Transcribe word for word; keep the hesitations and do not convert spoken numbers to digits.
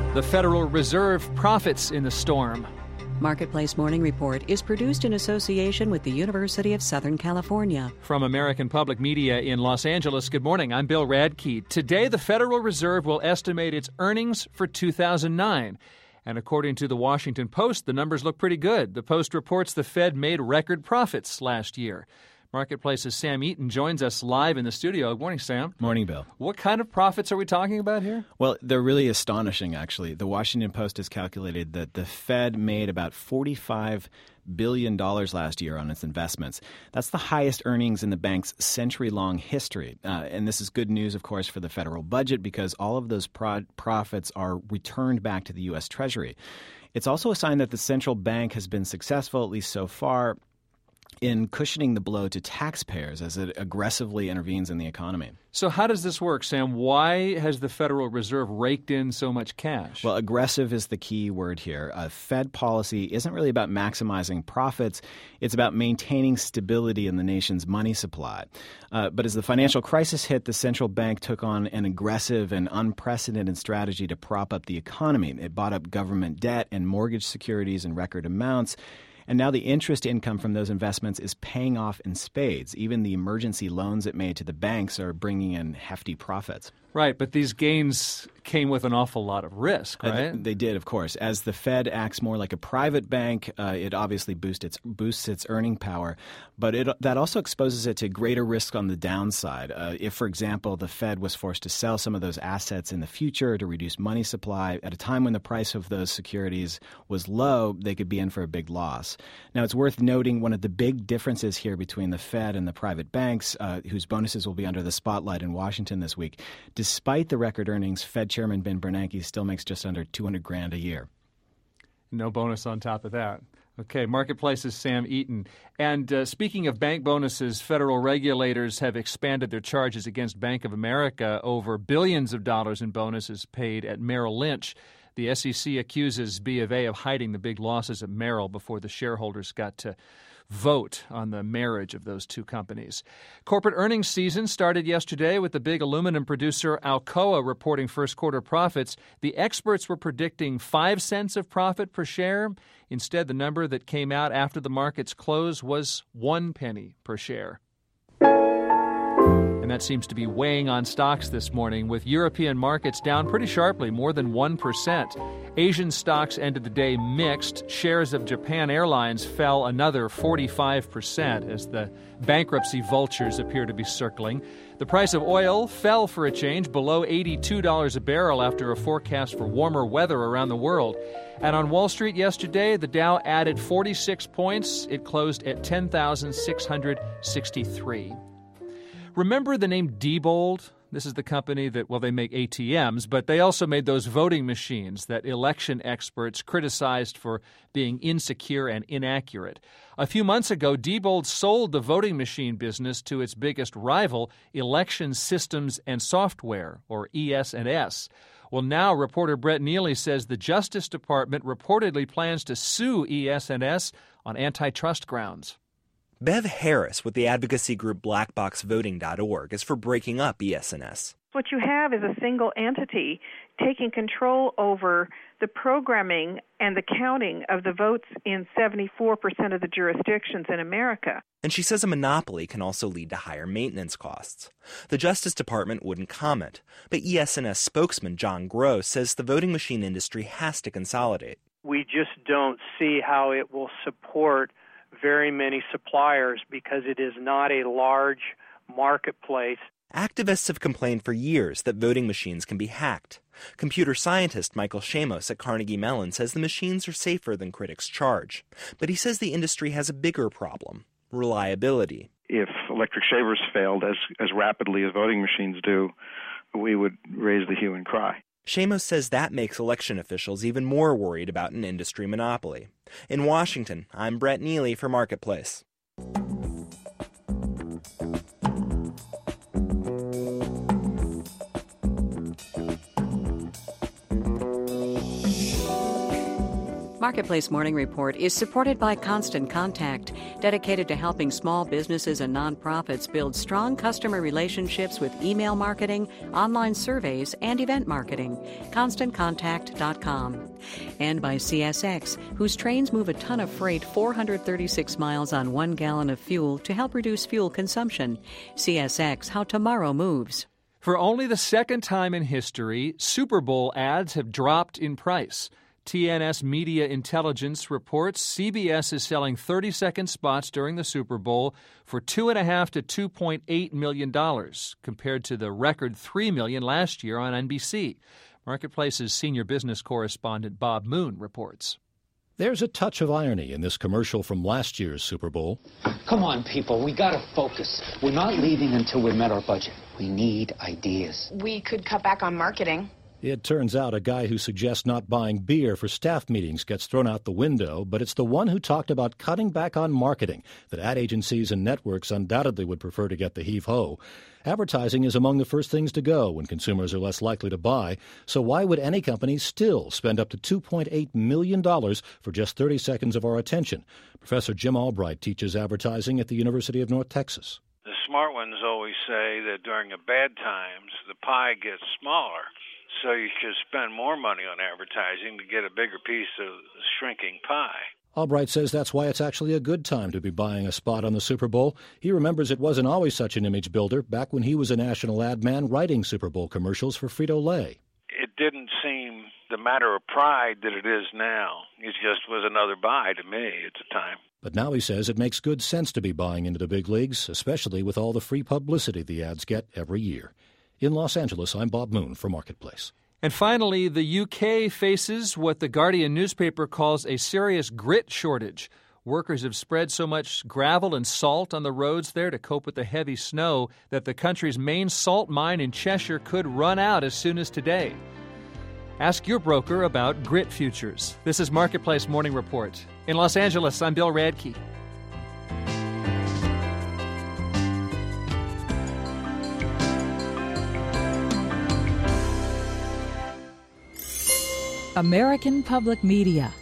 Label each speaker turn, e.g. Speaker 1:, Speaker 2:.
Speaker 1: The Federal Reserve profits in the storm.
Speaker 2: Marketplace Morning Report is produced in association with the University of Southern California.
Speaker 1: From American Public Media in Los Angeles, good morning. I'm Bill Radke. Today, the Federal Reserve will estimate its earnings for two thousand nine. And according to the Washington Post, the numbers look pretty good. The Post reports the Fed made record profits last year. Marketplace's Sam Eaton joins us live in the studio. Good morning, Sam.
Speaker 3: Morning, Bill.
Speaker 1: What kind of profits are we talking about here?
Speaker 3: Well, they're really astonishing, actually. The Washington Post has calculated that the Fed made about forty-five billion dollars last year on its investments. That's the highest earnings in the bank's century-long history. Uh, and this is good news, of course, for the federal budget because all of those pro- profits are returned back to the U S. Treasury. It's also a sign that the central bank has been successful, at least so far, in cushioning the blow to taxpayers as it aggressively intervenes in the economy.
Speaker 1: So how does this work, Sam? Why has the Federal Reserve raked in so much cash?
Speaker 3: Well, aggressive is the key word here. Uh, Fed policy isn't really about maximizing profits. It's about maintaining stability in the nation's money supply. Uh, but as the financial crisis hit, the central bank took on an aggressive and unprecedented strategy to prop up the economy. It bought up government debt and mortgage securities in record amounts. And now the interest income from those investments is paying off in spades. Even the emergency loans it made to the banks are bringing in hefty profits.
Speaker 1: Right, but these gains came with an awful lot of risk, right?
Speaker 3: Uh, they did, of course. As the Fed acts more like a private bank, uh, it obviously boosts its boosts its earning power, but it, that also exposes it to greater risk on the downside. Uh, if, for example, the Fed was forced to sell some of those assets in the future to reduce money supply at a time when the price of those securities was low, they could be in for a big loss. Now, it's worth noting one of the big differences here between the Fed and the private banks, uh, whose bonuses will be under the spotlight in Washington this week. Despite the record earnings, Fed Chairman Ben Bernanke still makes just under two hundred grand a year.
Speaker 1: No bonus on top of that. Okay, Marketplace's Sam Eaton. And uh, speaking of bank bonuses, federal regulators have expanded their charges against Bank of America over billions of dollars in bonuses paid at Merrill Lynch. The S E C accuses B of A of hiding the big losses at Merrill before the shareholders got to vote on the marriage of those two companies. Corporate earnings season started yesterday with the big aluminum producer Alcoa reporting first quarter profits. The experts were predicting five cents of profit per share. Instead, the number that came out after the market's close was one penny per share. And that seems to be weighing on stocks this morning, with European markets down pretty sharply, more than one percent. Asian stocks ended the day mixed. Shares of Japan Airlines fell another forty-five percent as the bankruptcy vultures appear to be circling. The price of oil fell for a change below eighty-two dollars a barrel after a forecast for warmer weather around the world. And on Wall Street yesterday, the Dow added forty-six points. It closed at ten thousand six hundred sixty-three. Remember the name Diebold? This is the company that, well, they make A T Ms, but they also made those voting machines that election experts criticized for being insecure and inaccurate. A few months ago, Diebold sold the voting machine business to its biggest rival, Election Systems and Software, or E S and S. Well, now reporter Brett Neely says the Justice Department reportedly plans to sue E S and S on antitrust grounds.
Speaker 4: Bev Harris with the advocacy group black box voting dot org is for breaking up E S and S.
Speaker 5: What you have is a single entity taking control over the programming and the counting of the votes in seventy-four percent of the jurisdictions in America.
Speaker 4: And she says a monopoly can also lead to higher maintenance costs. The Justice Department wouldn't comment, but E S and S spokesman John Gross says the voting machine industry has to consolidate.
Speaker 6: We just don't see how it will support very many suppliers because it is not a large marketplace.
Speaker 4: Activists have complained for years that voting machines can be hacked. Computer scientist Michael Shamos at Carnegie Mellon says the machines are safer than critics charge. But he says the industry has a bigger problem: reliability.
Speaker 7: If electric shavers failed as, as rapidly as voting machines do, we would raise the hue and cry.
Speaker 4: Shamos says that makes election officials even more worried about an industry monopoly. In Washington, I'm Brett Neely for Marketplace.
Speaker 2: Marketplace Morning Report is supported by Constant Contact. dedicated to helping small businesses and nonprofits build strong customer relationships with email marketing, online surveys, and event marketing. constant contact dot com. And by C S X, whose trains move a ton of freight four hundred thirty-six miles on one gallon of fuel to help reduce fuel consumption. C S X, how tomorrow moves.
Speaker 1: For only the second time in history, Super Bowl ads have dropped in price. T N S Media Intelligence reports C B S is selling thirty-second spots during the Super Bowl for two point five to two point eight million dollars, compared to the record three million dollars last year on N B C. Marketplace's senior business correspondent Bob Moon reports.
Speaker 8: There's a touch of irony in this commercial from last year's Super Bowl.
Speaker 9: Come on, people, we gotta focus. We're not leaving until we've met our budget. We need ideas.
Speaker 10: We could cut back on marketing.
Speaker 8: It turns out a guy who suggests not buying beer for staff meetings gets thrown out the window, but it's the one who talked about cutting back on marketing that ad agencies and networks undoubtedly would prefer to get the heave-ho. Advertising is among the first things to go when consumers are less likely to buy, so why would any company still spend up to two point eight million dollars for just thirty seconds of our attention? Professor Jim Albright teaches advertising at the University of North Texas.
Speaker 11: The smart ones always say that during the bad times, the pie gets smaller. So you should spend more money on advertising to get a bigger piece of the shrinking pie.
Speaker 8: Albright says that's why it's actually a good time to be buying a spot on the Super Bowl. He remembers it wasn't always such an image builder back when he was a national ad man writing Super Bowl commercials for Frito-Lay.
Speaker 11: It didn't seem the matter of pride that it is now. It just was another buy to me at the time.
Speaker 8: But now he says it makes good sense to be buying into the big leagues, especially with all the free publicity the ads get every year. In Los Angeles, I'm Bob Moon for Marketplace.
Speaker 1: And finally, the U K faces what the Guardian newspaper calls a serious grit shortage. Workers have spread so much gravel and salt on the roads there to cope with the heavy snow that the country's main salt mine in Cheshire could run out as soon as today. Ask your broker about grit futures. This is Marketplace Morning Report. In Los Angeles, I'm Bill Radke.
Speaker 12: American Public Media